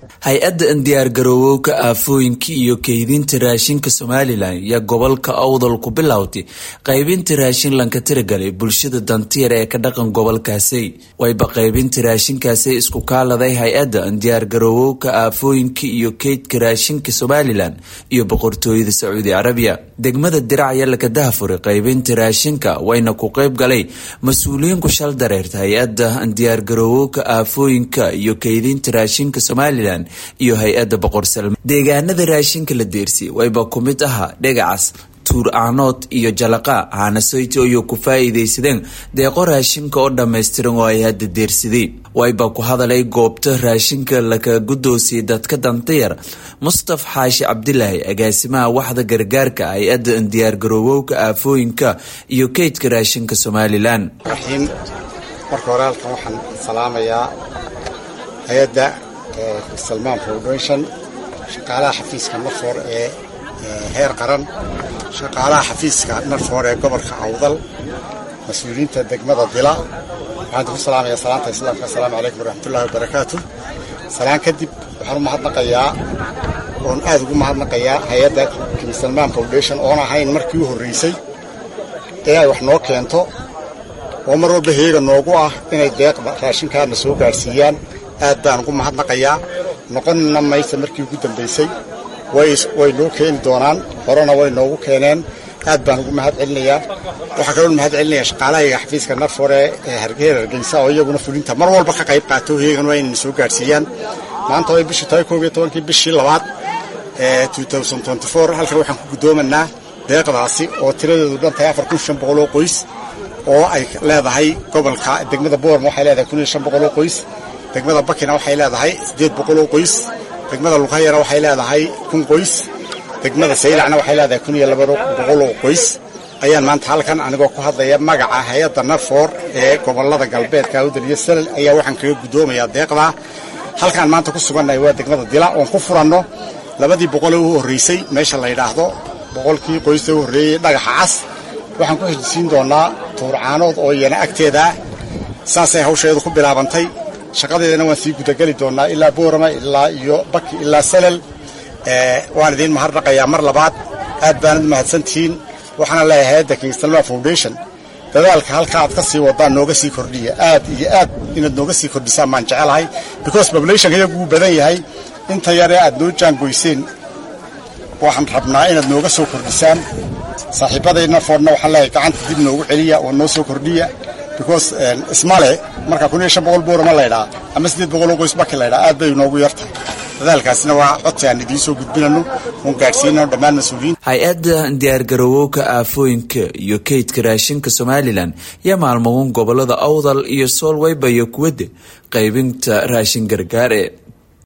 hay-adda diyaar garowowga aafooyinka iyo kaydinta raashinka Somaliland iyo gobolka Awdal ku bilowday qaybinta raashin lanka tiragalay bulshada dantiyar ee ka dhaqan gobolkaasi wayba qaybinta raashinkaasi isku kaaladay hay-adda diyaar garowowga aafooyinka iyo kaydka raashinka Somaliland iyo boqortooyada Sacuudi Carabiya degmada Diracya la ka daafuray qaybinta raashinka wayna ku qayb galay mas'uuliyiin ku shal dareertay hay-adda diyaar garowowga aafooyinka iyo kaydinta raashinka Somaliland iyo hay-adda Boqor Salmaan deegaanada raashinka la deersay wayba ku mid aha Dhegacas Tuur Aanood iyo Jalaqa Haanasoyti oo ku faa'iideysadeen deeqo raashinka oo dhameystiran oo ay hadda deersiday wayba ku hadalay goobta raashinka laga gudoosiyay dadka dantiyar Mustafa Xaashi Cabdilaahi agaasimaha waxda gargaarka hay-adda diyaar garowowga aafooyinka iyo kaydka raashinka Somaliland marka hore halkan waxaan salaamayaa hay-adda Salmaan Foundation shaqaalaha xafiiska Nafoor ee heer qaran shaqaalaha xafiiska Nafoor ee gobolka Awdal mas'uuliyiinta degmada Dila waxaan ku salaamayaa salaanta islaamka assalaamu calaykum waraxmatullaahi wabarakaatuh salaan kadib waxaan u mahadnaqayaa oon aad ugu mahadnaqayaa hay-adda Salmaan Foundation oo ahayn markii u horeysay ee ay wax noo keento oo mar walba heega noogu ah inay deeqda raashinkaana soo gaarsiiyaan aad baan ugu mahadnaqayaa noqonna maysa markii ugu dambeysay way noo keeni doonaan horena way noogu keeneen aad baan ugu mahadcelinayaa waxaa kaloo mahadcelinayaa shaqaalaha xafiiska Nafoor ee Hargeysa oo iyaguna fulinta mar walba ka qayb qaato heegan waa inay soo gaarsiiyaan maanta way bishii 12 bishii 2 ee 2024 halkan waxaan ku gudoomanaa deeqdaasi oo tiradeedu dhan tahay 4500 oo qoys oo ay leedahay gobolka degmada Boorma waxay leedahay 1500 oo qoys degmada Bakina waxay leedahay 800 oo qoys degmada Luqayra waxay leedahay 1000 qoys degmada Saylacna waxay leedahay 1200 oo qoys ayaan maanta halkan anigoo ku hadlaya magaca hay-adda Nafoor ee gobolada galbeedka Awdal iyo Salal ayaa waxaan kaga gudoomayaa deeqda halkan maanta ku suganahay waa degmada Dila oo ku furanno 200 oo horeysay meesha la yiraahdo boqolkii qoys oo horeeyay Dhagaxa Cas waxaan ku xijisiin doonaa Tuur Aanood oo iyana agteeda saasay hawsheedu ku bilaabantay shaqadeedana waan sii gudagali doonaa ilaa Boorama ilaa iyo Baki ilaa Salal waan idin mahadnaqayaa mar labaad aad baan u mahadsantihiin waxaan leeyahay hay'adda Salmaan Foundation dadaalka halka aad ka sii wadaan nooga sii kordhiya aad iyo aad inaad nooga sii kordhisaan maan jecelahay because population iyagu badan yahay inta yar ee aad noo jaangoyseen waxaan rabnaa inaad nooga soo kordhisaan saaxiibadayna Nafoorna waxaan leeyahay gacanta dib noogu celiya oo noo soo kordhiya because ismale marka 1500 Boorama la yiraahdo ama 800 qoys Baki la yiraahdo aad bay noogu yartahay dadaalkaasina waa codsigaan idin soo gudbinano oo gaarsiinano dhammaan mas'uuliyiin hay-adda diyaar garowowga aafooyinka iyo kaydka raashinka Somaliland iyo maalmoon gobolada Awdal iyo Sool wayba iyo kuwada qaybinta raashin gargaar